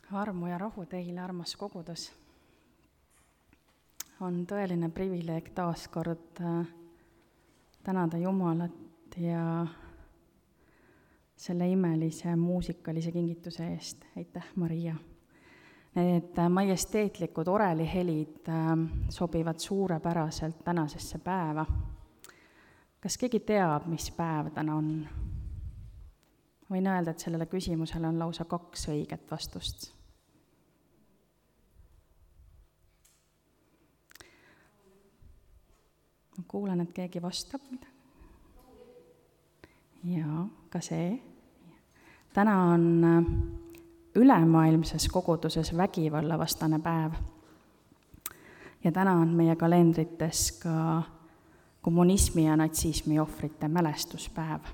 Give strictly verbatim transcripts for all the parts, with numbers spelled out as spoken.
Armu ja rahu teile, armas kogudus. On tõeline privileeg taas kord tänada Jumalat ja selle imelise muusikalise kingituse eest. Aitäh, Maria! Need majesteetlikud orelihelid sobivad suurepäraselt tänasesse päeva. Kas keegi teab, mis päev täna on? Võin öelda, et sellele küsimusele on lausa kaks õiget vastust. Ma kuulen, et keegi vastab midagi. Jaa, ka see. Täna on ülemaailmses koguduses vägivallavastane päev. Ja täna on meie kalendrites ka kommunismi ja natsismi ohvrite mälestuspäev.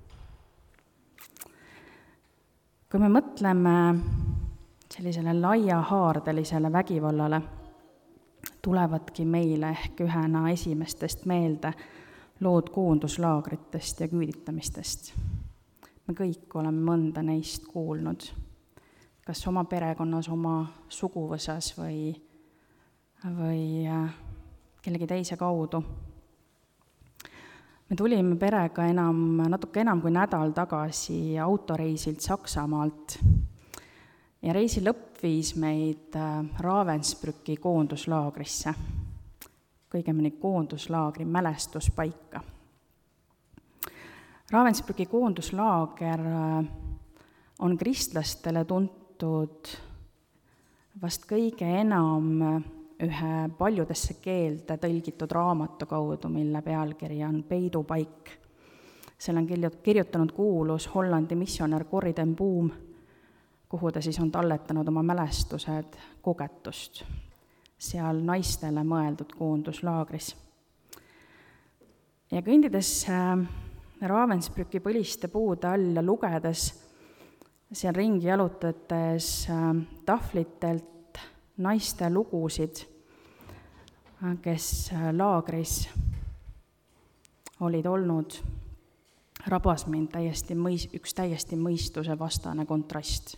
Kui me mõtleme sellisele laiahaardelisele vägivallale, tulevadki meile ehk ühena esimestest meelde lood koonduslaagritest ja küüditamistest. Me kõik oleme mõnda neist kuulnud, kas oma perekonnas, oma suguvõsas või, või kellegi teise kaudu. Me tulime perega enam, natuke enam kui nädal tagasi autoreisilt Saksamaalt ja reisi lõpp viis meid Ravensbrücki koonduslaagrisse, kõigemini koonduslaagri mälestuspaika. Ravensbrücki koonduslaager on kristlastele tuntud vast kõige enam ühe paljudesse keelde tõlgitud raamatu kaudu, mille pealkiri on Peidupaik. Selle on kirjutanud kuulus Hollandi missionär Corrie ten Boom, kuhu ta siis on talletanud oma mälestused kogetust seal naistele mõeldud koonduslaagris. Ja kõndides Ravensbrücki põliste puude all ja lugedes seal ringi jalutades tahvlitelt naiste lugusid, kes laagris olid olnud, rabas mind täiesti mõis, üks täiesti mõistuse vastane kontrast.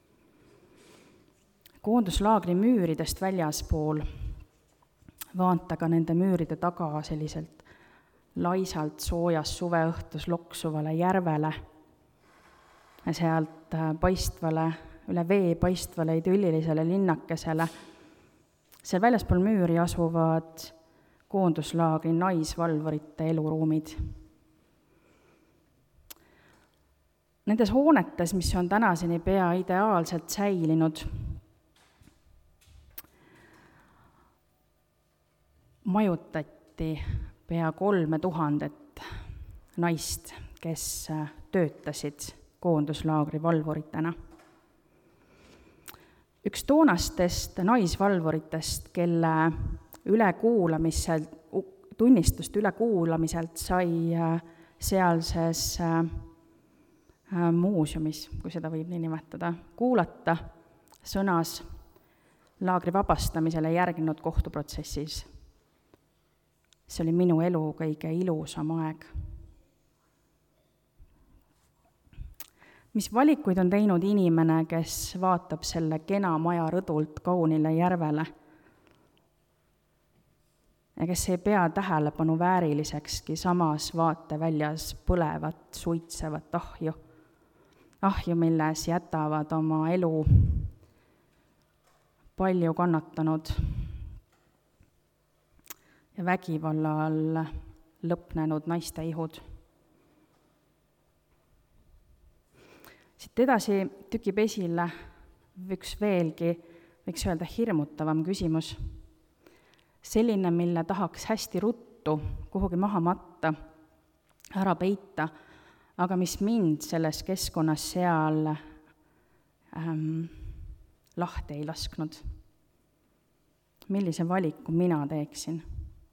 Koonduslaagri müüridest väljaspool vaantaga nende müüride taga selliselt laisalt soojas suveõhtus loksuvale järvele ja sealt paistvale, üle vee paistvale idüllilisele linnakesele. Seal väljaspool müüri asuvad koonduslaagri naisvalvurite eluruumid. Nendes hoonetes, mis on tänaseni pea ideaalselt säilinud, majutati pea kolme tuhandet naist, kes töötasid koonduslaagri valvuritena. Üks toonastest naisvalvuritest, kelle ülekuulamiselt, tunnistust ülekuulamiselt sai sealses muuseumis, kui seda võib nii nimetada, kuulata, sõnas laagri vabastamisele järginud kohtuprotsessis. See oli minu elu kõige ilusam aeg. Mis valikuid on teinud inimene, kes vaatab selle kena maja rõdult kaunile järvele ja kes ei pea tähelepanu väärilisekski samas vaateväljas põlevat, suitsevat ahju, ahju, milles jätavad oma elu palju kannatanud ja vägivalla all lõpnenud naiste ihud. Siit edasi tükib esile üks veelgi, võiks öelda, hirmutavam küsimus. Selline, mille tahaks hästi ruttu kuhugi maha matta, ära peita, aga mis mind selles keskkonnas seal ähm, lahti ei lasknud. Millise valiku mina teeksin?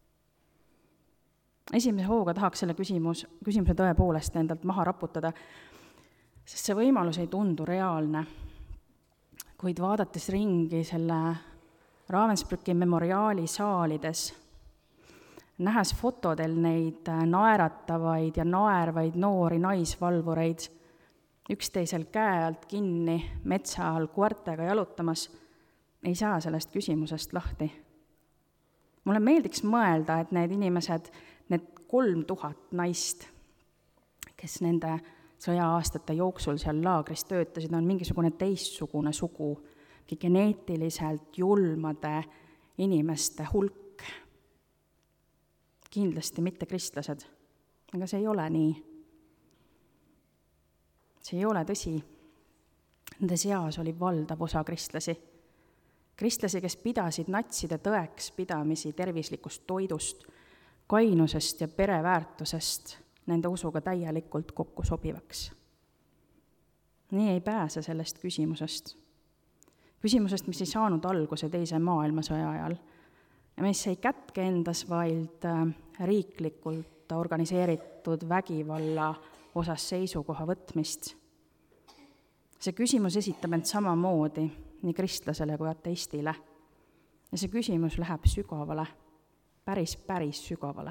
Esimese hooga tahaks selle küsimus, küsimuse tõepoolest endalt maha raputada, sest see võimalus ei tundu reaalne. Kuid vaadates ringi selle Ravensbrücki memoriaali saalides, nähes fotodel neid naeratavaid ja naervaid noori naisvalvureid, üksteisel käe alt kinni metsa all koertega jalutamas, ei saa sellest küsimusest lahti. Mulle meeldiks mõelda, et need inimesed, need kolm tuhat naist, kes nende sõja-aastate jooksul seal laagris töötasid, on mingisugune teistsugune sugu, geneetiliselt julmade inimeste hulk. Kindlasti mitte kristlased, aga see ei ole nii. See ei ole tõsi. Nende seas oli valdav osa kristlasi. Kristlasi, kes pidasid natside tõeks pidamisi tervislikust toidust, kainusest ja pereväärtusest nende usuga täielikult kokku sobivaks. Nii ei pääse sellest küsimusest. Küsimusest, mis ei saanud alguse teise maailmasõja ajal ja mis ei kätke endas vaid riiklikult organiseeritud vägivalla osas seisukoha võtmist. See küsimus esitab end samamoodi nii kristlasele kui ateistile. Ja see küsimus läheb sügavale, päris, päris sügavale.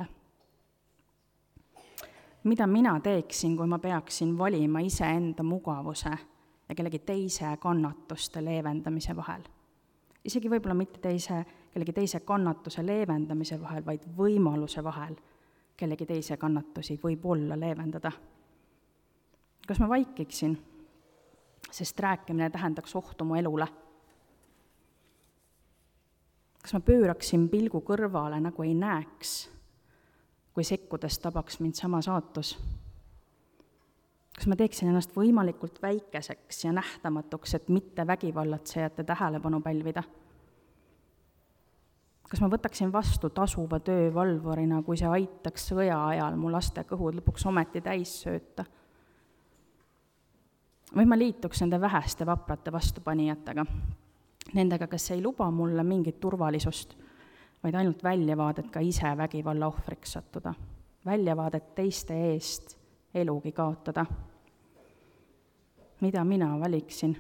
Mida mina teeksin, kui ma peaksin valima iseenda mugavuse ja kellegi teise kannatuste leevendamise vahel? Isegi võib-olla mitte teise, kellegi teise kannatuse leevendamise vahel, vaid võimaluse vahel kellegi teise kannatusi võib olla leevendada. Kas ma vaikiksin? Sest rääkimine tähendaks ohtu mu elule. Kas ma pööraksin pilgu kõrvale, nagu ei näeks, kui sekkudes tabaks mind sama saatus? Kas ma teeksin ennast võimalikult väikeseks ja nähtamatuks, et mitte vägivallatsejate tähelepanu pälvida? Kas ma võtaksin vastu tasuva töö valvorina, kui see aitaks sõja ajal mu laste kõhud lõpuks ometi täis sööta? Või ma liituks nende väheste vaprate vastupanijatega, nendega, kes ei luba mulle mingit turvalisust, vaid ainult väljavaadet ka ise vägivalla ohvriks sattuda, väljavaadet teiste eest elugi kaotada. Mida mina valiksin?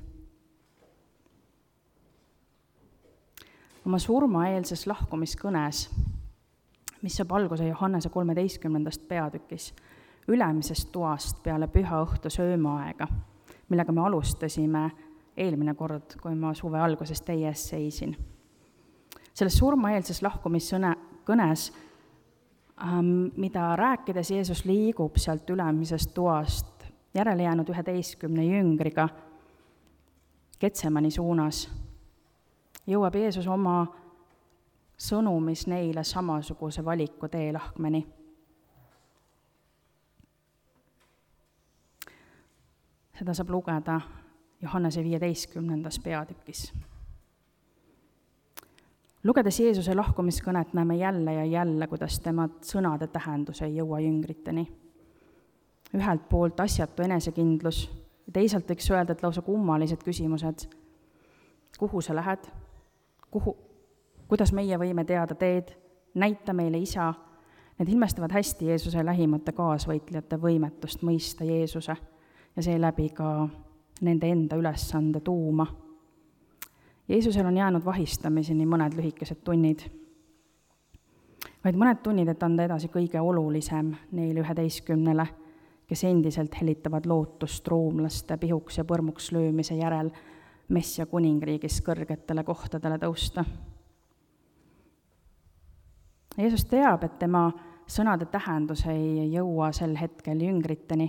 Oma surmaeelses lahkumiskõnes, mis saab alguse Johannese kolmeteistkümnendast peatükis, ülemisest toast peale püha õhtu söömaaega, millega me alustasime eelmine kord, kui ma suve alguses teie ees seisin. Selles surmaeelses lahkumiskõnes, mida rääkides Jeesus liigub sealt ülemisest toast järele jäänud üheteistkümne jüngriga Getsemani suunas, jõuab Jeesus oma sõnumis neile samasuguse valiku teelahkmeni. Seda saab lugeda Johannese viieteistkümnendas peatükis. Lugedes Jeesuse lahkumiskõnet näeme jälle ja jälle, kuidas tema sõnade tähendus ei jõua jüngriteni. Ühelt poolt asjatu enesekindlus, teisalt võiks öelda, et lausa kummalised küsimused. Kuhu sa lähed? Kuhu? Kuidas meie võime teada teed? Näita meile isa. Need ilmestavad hästi Jeesuse lähimate kaasvõitlejate võimetust mõista Jeesuse ja seeläbi ka nende enda ülesande tuuma. Jeesusel on jäänud vahistamiseni mõned lühikesed tunnid, vaid mõned tunnid, et anda edasi kõige olulisem neile üheteistkümnele, kes endiselt helitavad lootust roomlaste pihuks ja põrmuks löömise järel Messia kuningriigis kõrgetele kohtadele tõusta. Jeesus teab, et tema sõnade tähendus ei jõua sel hetkel jüngriteni.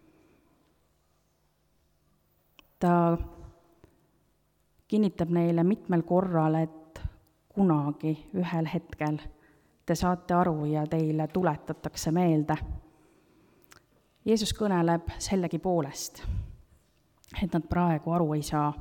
Ta kinnitab neile mitmel korral, et kunagi ühel hetkel te saate aru ja teile tuletatakse meelde. Jeesus kõneleb sellegi poolest, et nad praegu aru ei saa.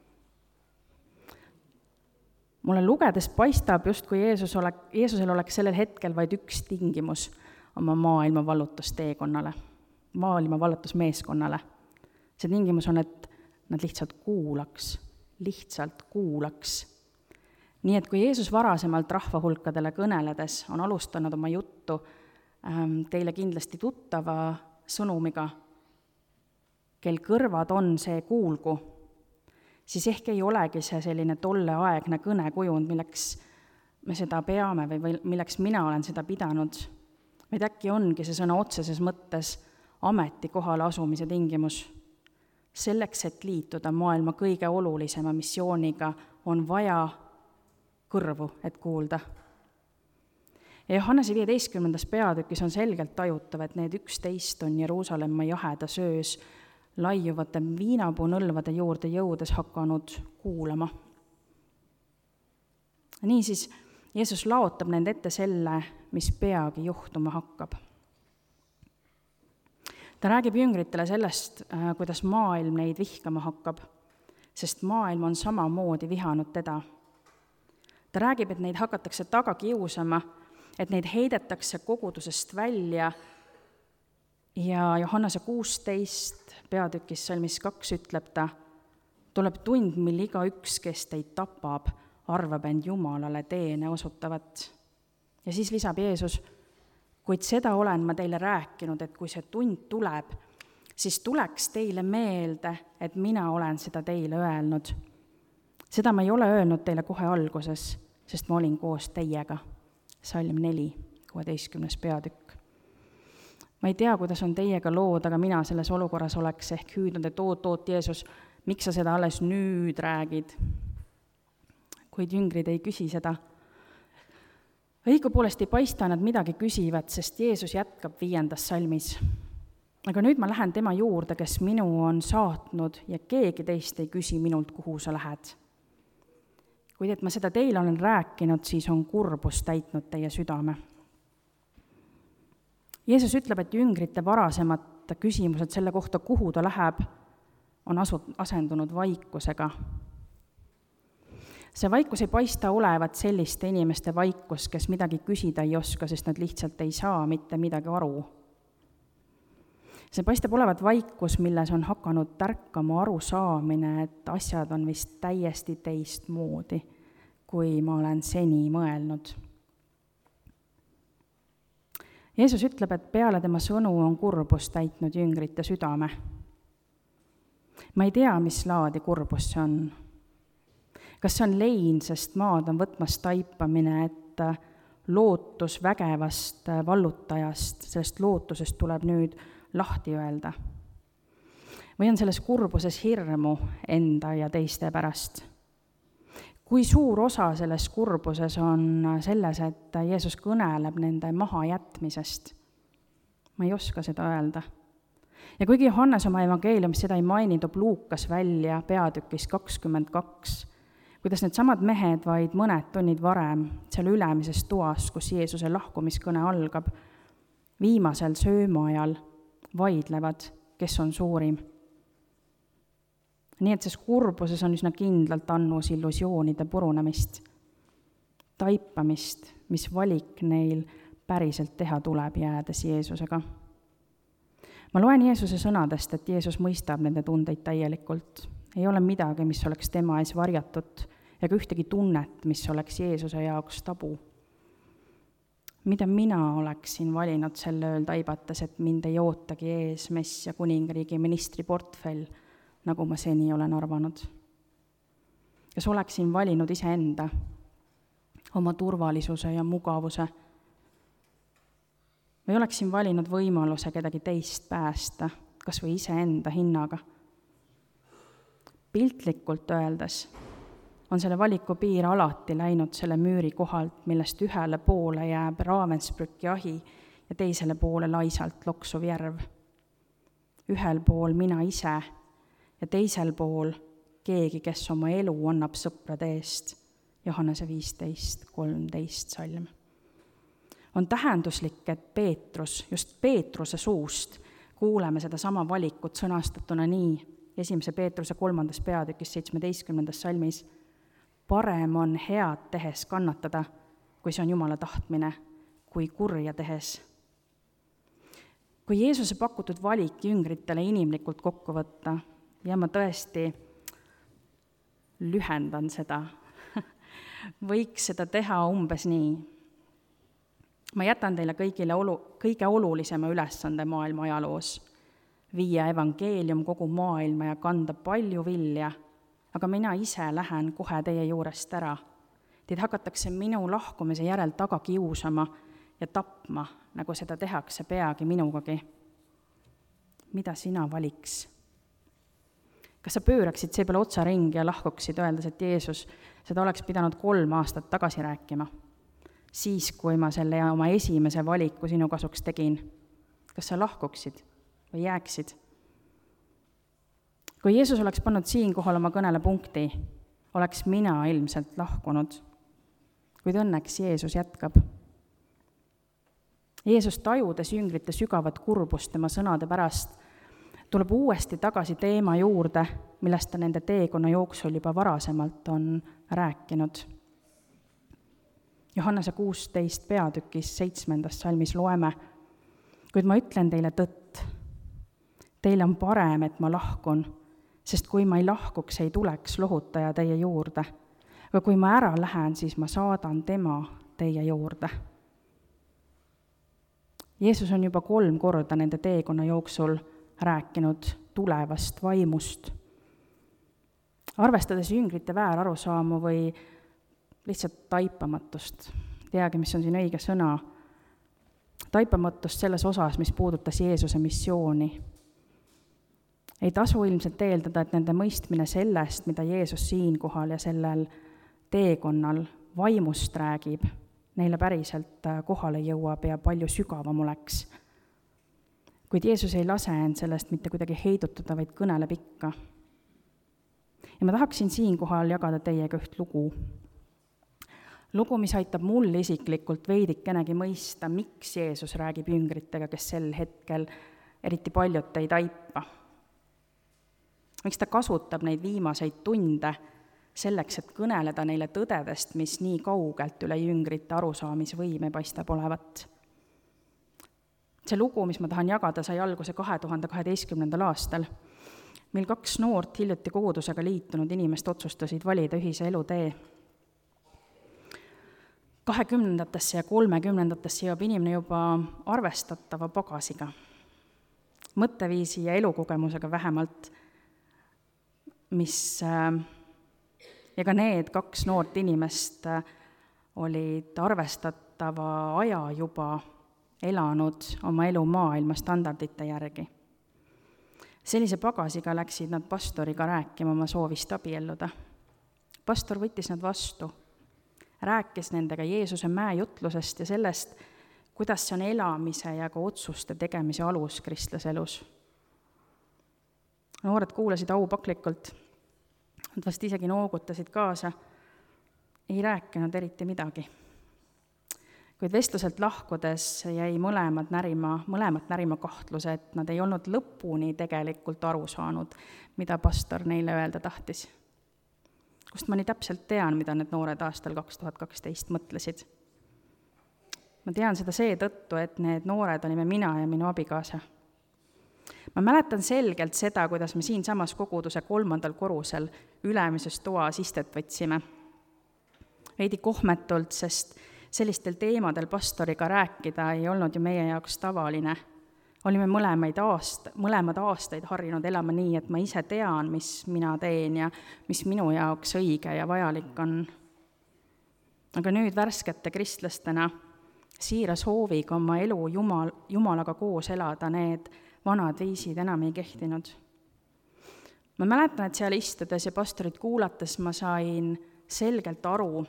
Mulle lugedes paistab just, kui Jeesus ole, Jeesusel oleks sellel hetkel vaid üks tingimus oma maailma vallutusteekonnale, maailma vallutusmeeskonnale. See tingimus on, et nad lihtsalt kuulaks, lihtsalt kuulaks. Nii et kui Jeesus varasemalt rahvahulkadele kõneledes on alustanud oma juttu teile kindlasti tuttava sõnumiga, kel kõrvad on, see kuulgu, siis ehk ei olegi see selline tolleaegne kõnekujund, milleks me seda peame või milleks mina olen seda pidanud, vaid äkki ongi see sõna otseses mõttes ametikohale asumise tingimus. selleks, et liituda maailma kõige olulisema missiooniga, on vaja kõrvu, et kuulda. Ja Johannese viieteistkümnendas peatükis on selgelt tajutav, et need üksteist on Jeruusalemma jaheda söös laiuvate viinapuunõlvade juurde jõudes hakanud kuulama. Niisiis, Jeesus laotab nende ette selle, mis peagi juhtuma hakkab. Ta räägib jüngritele sellest, kuidas maailm neid vihkama hakkab, sest maailm on samamoodi vihanud teda. Ta räägib, et neid hakatakse taga kiusama, et neid heidetakse kogudusest välja ja Johannese kuusteist peatükis salmis kaks ütleb ta, tuleb tund, mil igaüks, kes teid tapab, arvab end Jumalale teene osutavat. Ja siis lisab Jeesus, kuid seda olen ma teile rääkinud, et kui see tund tuleb, siis tuleks teile meelde, et mina olen seda teile öelnud. Seda ma ei ole öelnud teile kohe alguses, sest ma olin koos teiega. Salm neli, kuueteistkümnes peatükk. Ma ei tea, kuidas on teiega lood, aga mina selles olukorras oleks ehk hüüdnud, et oot, oot, Jeesus, miks sa seda alles nüüd räägid? Kuid jüngrid ei küsi seda. Õigupoolest ei paista nad midagi küsivad, sest Jeesus jätkab viiendas salmis. Aga nüüd ma lähen tema juurde, kes minu on saatnud ja keegi teist ei küsi minult, kuhu sa lähed. Kuid et ma seda teile olen rääkinud, siis on kurbus täitnud teie südame. Jeesus ütleb, et jüngrite varasemad küsimused selle kohta, kuhu ta läheb, on asu- asendunud vaikusega. See vaikus ei paista olevat selliste inimeste vaikus, kes midagi küsida ei oska, sest nad lihtsalt ei saa mitte midagi aru. See paistab olevat vaikus, milles on hakanud tärkama arusaamine, et asjad on vist täiesti teistmoodi, kui ma olen seni mõelnud. Jeesus ütleb, et peale tema sõnu on kurbus täitnud jüngrite südame. Ma ei tea, mis laadi kurbus see on. Kas see on lein, sest maad on võtmas taipamine, et lootus vägevast vallutajast, sellest lootusest tuleb nüüd lahti öelda? Või on selles kurbuses hirmu enda ja teiste pärast? Kui suur osa selles kurbuses on selles, et Jeesus kõneleb nende mahajätmisest? Ma ei oska seda öelda. Ja kuigi Johannes oma evangeeliumis seda ei maini, toob Luukas välja peatükis kakskümmend kaks, kuidas need samad mehed vaid mõned tunnid varem seal ülemises toas, kus Jeesuse lahkumiskõne algab, viimasel söömaajal vaidlevad, kes on suurim. Nii et ses kurbuses on üsna kindlalt annus illusioonide purunemist, taipamist, mis valik neil päriselt teha tuleb, jäädes Jeesusega. Ma loen Jeesuse sõnadest, et Jeesus mõistab nende tundeid täielikult. Ei ole midagi, mis oleks tema ees varjatud, ega ühtegi tunnet, mis oleks Jeesuse jaoks tabu. Mida mina oleksin valinud selle ööl taibates, et mind ei ootagi ees mess ja kuningriigi ministri portfell, nagu ma seni olen arvanud? Kas oleksin valinud iseenda, oma turvalisuse ja mugavuse? Või oleksin valinud võimaluse kedagi teist päästa, kas või iseenda hinnaga? Piltlikult öeldes on selle valiku piir alati läinud selle müüri kohalt, millest ühele poole jääb Ravensbrücki ahi ja teisele poole laisalt loksuv järv. Ühel pool mina ise ja teisel pool keegi, kes oma elu annab sõprade eest. Johannese viisteist kolmteist salm. On tähenduslik, et Peetrus, just Peetruse suust kuuleme seda sama valikut sõnastatuna nii, esimese Peetruse kolmandas peatükis seitsmeteistkümnendas salmis. Parem on head tehes kannatada, kui see on Jumala tahtmine, kui kurja tehes. Kui Jeesuse pakutud valik jüngritele inimlikult kokku võtta, ja ma tõesti lühendan seda, võiks seda teha umbes nii. Ma jätan teile kõigile olu, kõige olulisema ülesande maailma ajaloos, viia evangeelium kogu maailma ja kanda palju vilja, aga mina ise lähen kohe teie juurest ära. Teid hakatakse minu lahkumise järel taga kiusama ja tapma, nagu seda tehakse peagi minugagi. Mida sina valiks? kas sa pööraksid seepeale otsa ringi ja lahkuksid, öeldes, et Jeesus, seda oleks pidanud kolm aastat tagasi rääkima, siis, kui ma selle oma esimese valiku sinu kasuks tegin. Kas sa lahkuksid või jääksid? Kui Jeesus oleks pannud siinkohal oma kõnele punkti, oleks mina ilmselt lahkunud. Kuid õnneks Jeesus jätkab. Jeesus tajudes jüngrite sügavat kurbust tema sõnade pärast, tuleb uuesti tagasi teema juurde, millest ta nende teekonna jooksul juba varasemalt on rääkinud. Johannese kuusteist peatükis seitsmendas salmis loeme, kuid ma ütlen teile tõtt, teile on parem, et ma lahkun, sest kui ma ei lahkuks, ei tuleks lohutaja teie juurde. Aga kui ma ära lähen, siis ma saadan tema teie juurde. Jeesus on juba kolm korda nende teekonna jooksul rääkinud tulevast vaimust. Arvestades jüngrite väärarusaamu või lihtsalt taipamatust, teagi, mis on siin õige sõna, taipamatust selles osas, mis puudutas Jeesuse missiooni. Ei tasu ilmselt eeldada, et nende mõistmine sellest, mida Jeesus siinkohal ja sellel teekonnal vaimust räägib, neile päriselt kohale jõuab ja palju sügavam oleks. Kuid Jeesus ei lase end sellest mitte kuidagi heidutada, vaid kõneleb ikka. Ja ma tahaksin siinkohal jagada teiega üht lugu. Lugu, mis aitab mul isiklikult veidikenegi mõista, miks Jeesus räägib jüngritega, kes sel hetkel eriti paljut ei taipa. Miks ta kasutab neid viimaseid tunde selleks, et kõneleda neile tõdedest, mis nii kaugelt üle jüngrite arusaamisvõime paistab olevat. See lugu, mis ma tahan jagada, sai alguse kahe tuhande kaheteistkümnendal aastal, mil kaks noort hiljuti kogudusega liitunud inimest otsustasid valida ühise elutee. kahekümnendatesse ja kolmekümnendatesse jõuab inimene juba arvestatava pagasiga, mõtteviisi ja elukogemusega vähemalt, mis ja ka need kaks noort inimest olid arvestatava aja juba elanud oma elu maailma standardite järgi. Sellise pagasiga läksid nad pastoriga rääkima oma soovist abielluda. Pastor võttis nad vastu, rääkis nendega Jeesuse mäejutlusest ja sellest, kuidas see on elamise ja ka otsuste tegemise alus kristlaselus. Noored kuulasid aupaklikult, nad vast isegi noogutasid kaasa, ei rääkinud eriti midagi. Kuid vestluselt lahkudes jäi mõlemad närima, mõlemad närima kahtluse, et nad ei olnud lõpuni tegelikult aru saanud, mida pastor neile öelda tahtis. Kust ma nii täpselt tean, mida need noored aastal kaks tuhat kaksteist mõtlesid. Ma tean seda seetõttu, et need noored olime mina ja minu abikaasa. Ma mäletan selgelt seda, kuidas me siin samas koguduse kolmandal korrusel ülemises toas istet võtsime. Veidi kohmetult, sest sellistel teemadel pastoriga rääkida ei olnud ju meie jaoks tavaline. Olime mõlemaid aast, mõlemad aastaid harjunud elama nii, et ma ise tean, mis mina teen ja mis minu jaoks õige ja vajalik on. Aga nüüd värskete kristlastena siira sooviga oma elu Jumal, Jumalaga koos elada, need vanad viisid enam ei kehtinud. Ma mäletan, et seal istudes ja pastorit kuulates ma sain selgelt aru,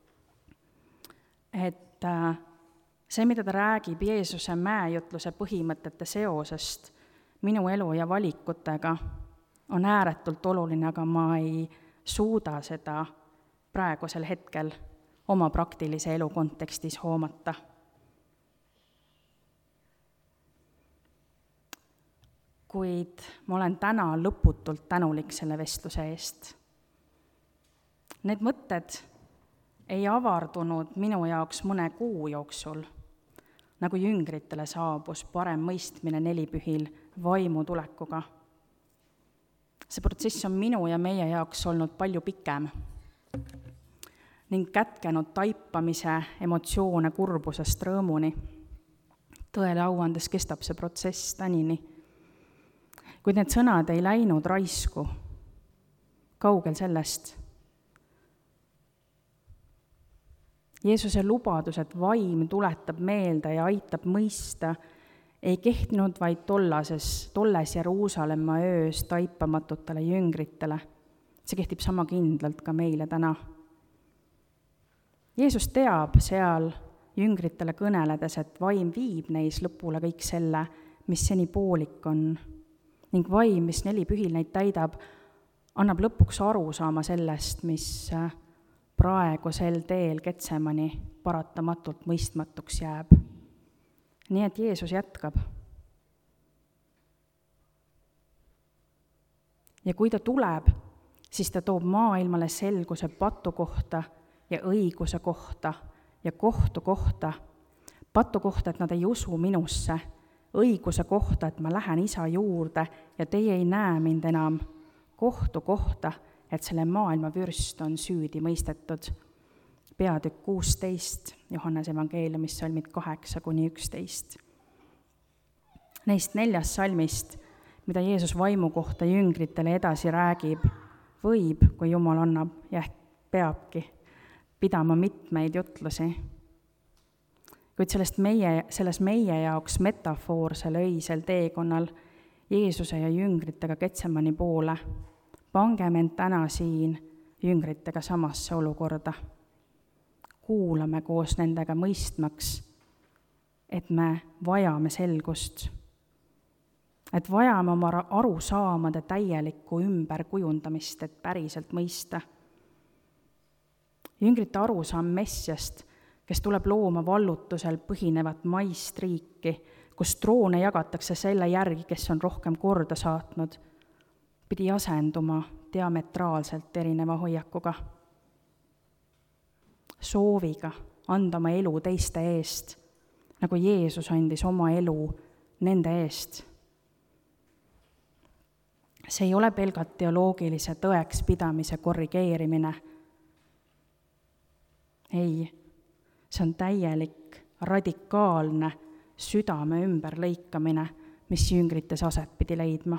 et see, mida ta räägib Jeesuse mäejutluse põhimõtete seosest minu elu ja valikutega, on ääretult oluline, aga ma ei suuda seda praegusel hetkel oma praktilise elu kontekstis hoomata. Kuid ma olen täna lõputult tänulik selle vestluse eest. Need mõtted ei avardunud minu jaoks mõne kuu jooksul, nagu jüngritele saabus parem mõistmine nelipühil vaimu tulekuga. See protsess on minu ja meie jaoks olnud palju pikem ning kätkenud taipamise emotsioone kurbusest rõõmuni. Tõele au andes kestab see protsess tänini. Kuid need sõnad ei läinud raisku, kaugel sellest. Jeesuse lubadus, et vaim tuletab meelde ja aitab mõista, ei kehtinud vaid tollases, tolles Jeruusalemma öös taipamatutele jüngritele. See kehtib sama kindlalt ka meile täna. Jeesus teab seal jüngritele kõneledes, et vaim viib neis lõpule kõik selle, mis seni poolik on. Ning vaim, mis neli pühil neid täidab, annab lõpuks aru saama sellest, mis praegu sel teel Getsemani paratamatult mõistmatuks jääb. Nii et Jeesus jätkab. Ja kui ta tuleb, siis ta toob maailmale selguse patu kohta ja õiguse kohta ja kohtu kohta. Patu kohta, et nad ei usu minusse. Õiguse kohta, et ma lähen isa juurde ja teie ei näe mind enam. Kohtu kohta, et selle maailma vürst on süüdi mõistetud. Peatükk kuusteist, Johannese evangeeliumis salmid kaheksa kuni üksteist. Neist neljast salmist, mida Jeesus vaimu kohta jüngritele edasi räägib, võib, kui Jumal annab ja ehk peabki pidama mitmeid jutlusi. Kuid sellest meie, selles meie jaoks metafoorsel öisel teekonnal Jeesuse ja jüngritega Getsemani poole, pangem end täna siin jüngritega samasse olukorda. Kuulame koos nendega mõistmaks, et me vajame selgust, et vajame oma arusaamade täielikku ümberkujundamist, et päriselt mõista. Jüngrite arusaam Messiast, kes tuleb looma vallutusel põhinevat maist riiki, kus troone jagatakse selle järgi, kes on rohkem korda saatnud, pidi asenduma diametraalselt erineva hoiakuga. Sooviga anda oma elu teiste eest, nagu Jeesus andis oma elu nende eest. See ei ole pelgalt teoloogilise tõeks pidamise korrigeerimine. Ei, see on täielik, radikaalne südame ümberlõikamine, mis jüngrites aset pidi leidma.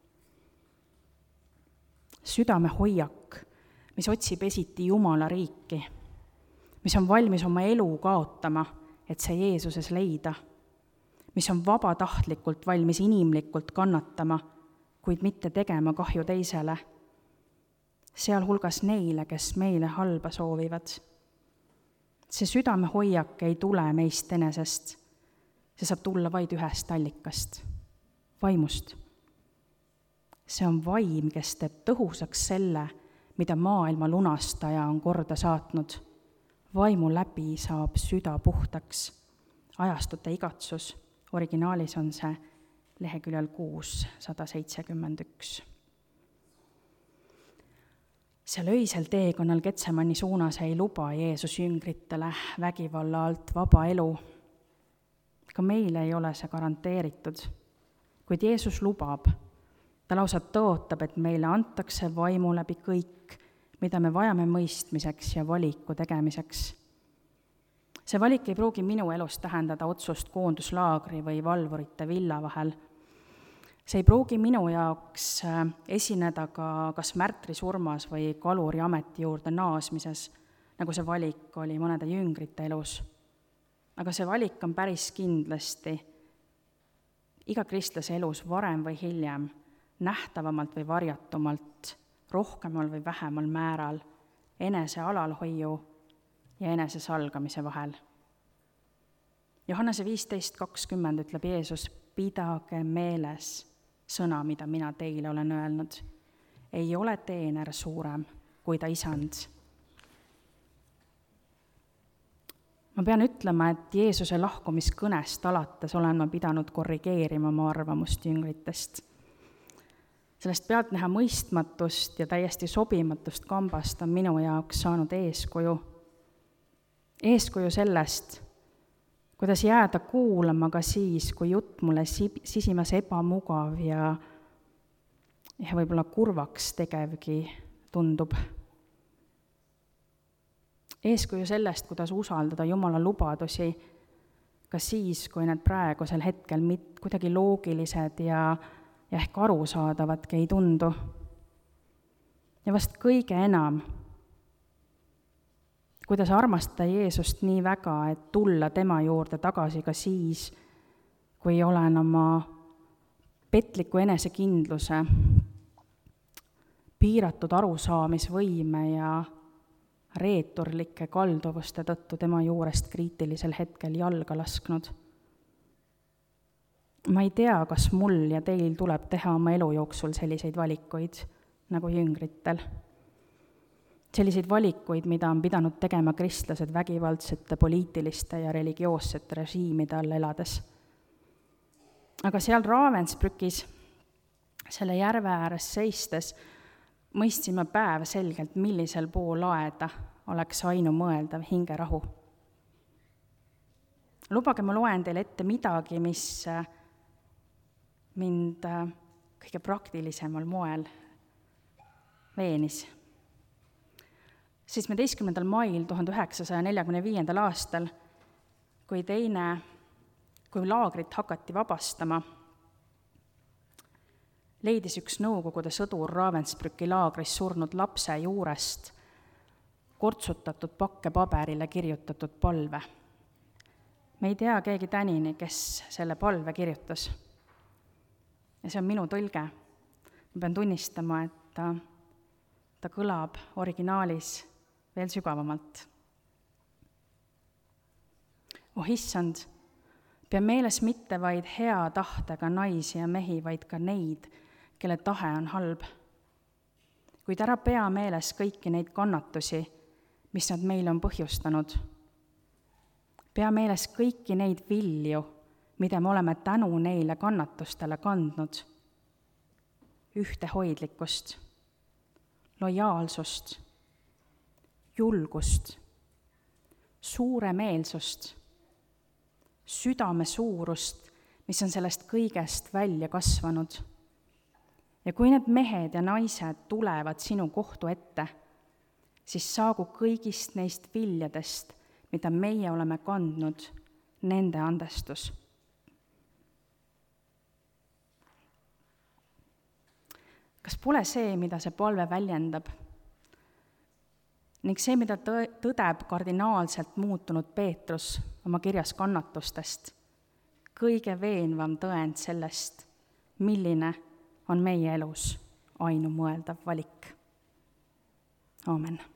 Südame hoiak, mis otsib esiti Jumala riiki, mis on valmis oma elu kaotama, et see Jeesuses leida, mis on vabatahtlikult valmis inimlikult kannatama, kuid mitte tegema kahju teisele, sealhulgas neile, kes meile halba soovivad. See südame hoiak ei tule meist enesest, see saab tulla vaid ühest allikast, vaimust. See on vaim, kes teeb tõhusaks selle, mida maailma lunastaja on korda saatnud. Vaimu läbi saab süda puhtaks, ajastute igatsus, originaalis on see leheküljel kuus sada seitsekümmend üks. Seal öisel teekonnal Getsemani suunas ei luba Jeesus jüngritele vägivalla alt vaba elu. Ka meile ei ole see garanteeritud, kuid Jeesus lubab, ta lausa tõotab, et meile antakse vaimu läbi kõik, mida me vajame mõistmiseks ja valiku tegemiseks. See valik ei pruugi minu elus tähendada otsust koonduslaagri või valvurite villa vahel. See ei pruugi minu jaoks esineda ka kas märtri surmas või kaluri ameti juurde naasmises, nagu see valik oli mõnede jüngrite elus. Aga see valik on päris kindlasti iga kristlase elus varem või hiljem, nähtavamalt või varjatumalt, rohkemal või vähemal määral, enese alalhoiu ja enese salgamise vahel. Johannese viisteist kakskümmend ütleb Jeesus, pidage meeles sõna, mida mina teile olen öelnud. Ei ole teener suurem kui ta isand. Ma pean ütlema, et Jeesuse lahkumiskõnest alates olen ma pidanud korrigeerima oma arvamust jüngritest. Sellest pealtnäha mõistmatust ja täiesti sobimatust kambast on minu jaoks saanud eeskuju. Eeskuju sellest, kuidas jääda kuulama ka siis, kui jutt mulle sisimas ebamugav ja, ja võib-olla kurvaks tegevgi tundub. Eeskuju sellest, kuidas usaldada Jumala lubadusi ka siis, kui need praegusel hetkel mit, kuidagi loogilised ja ja ehk arusaadavatki ei tundu. Ja vast kõige enam, kuidas armastada Jeesust nii väga, et tulla tema juurde tagasi ka siis, kui olen oma petliku enesekindluse, piiratud arusaamisvõime ja reeturlike kalduvuste tõttu tema juurest kriitilisel hetkel jalga lasknud. Ma ei tea, kas mul ja teil tuleb teha oma elu jooksul selliseid valikuid nagu jüngritel. Selliseid valikuid, mida on pidanud tegema kristlased vägivaldsete poliitiliste ja religioossete režiimide all elades. Aga seal Ravensbrückis, selle järve ääres seistes, mõistsime päev selgelt, millisel pool aeda oleks ainumõeldav hingerahu. Lubage, ma loen teile ette midagi, mis mind kõige praktilisemal moel veenis. seitsmeteistkümnendal mail tuhande üheksasaja neljakümne viiendal aastal, kui teine, kui laagrit hakati vabastama, leidis üks Nõukogude sõdur Ravensbrücki laagris surnud lapse juurest kortsutatud pakkepaberile kirjutatud palve. Me ei tea keegi tänini, kes selle palve kirjutas. Ja see on minu tõlge. Ma pean tunnistama, et ta, ta kõlab originaalis veel sügavamalt. Oh issand, pea meeles mitte vaid hea tahtega naisi ja mehi, vaid ka neid, kelle tahe on halb. Kuid ära pea meeles kõiki neid kannatusi, mis nad meile on põhjustanud. Pea meeles kõiki neid vilju, mida me oleme tänu neile kannatustele kandnud. Ühtehoidlikkust, lojaalsust, julgust, suuremeelsust, südame suurust, mis on sellest kõigest välja kasvanud. Ja kui need mehed ja naised tulevad sinu kohtu ette, siis saagu kõigist neist viljadest, mida meie oleme kandnud, nende andestus. Kas pole see, mida see palve väljendab? Ning see, mida tõdeb kardinaalselt muutunud Peetrus oma kirjas kannatustest, kõige veenvam tõend sellest, milline on meie elus ainumõeldav valik. Aamen.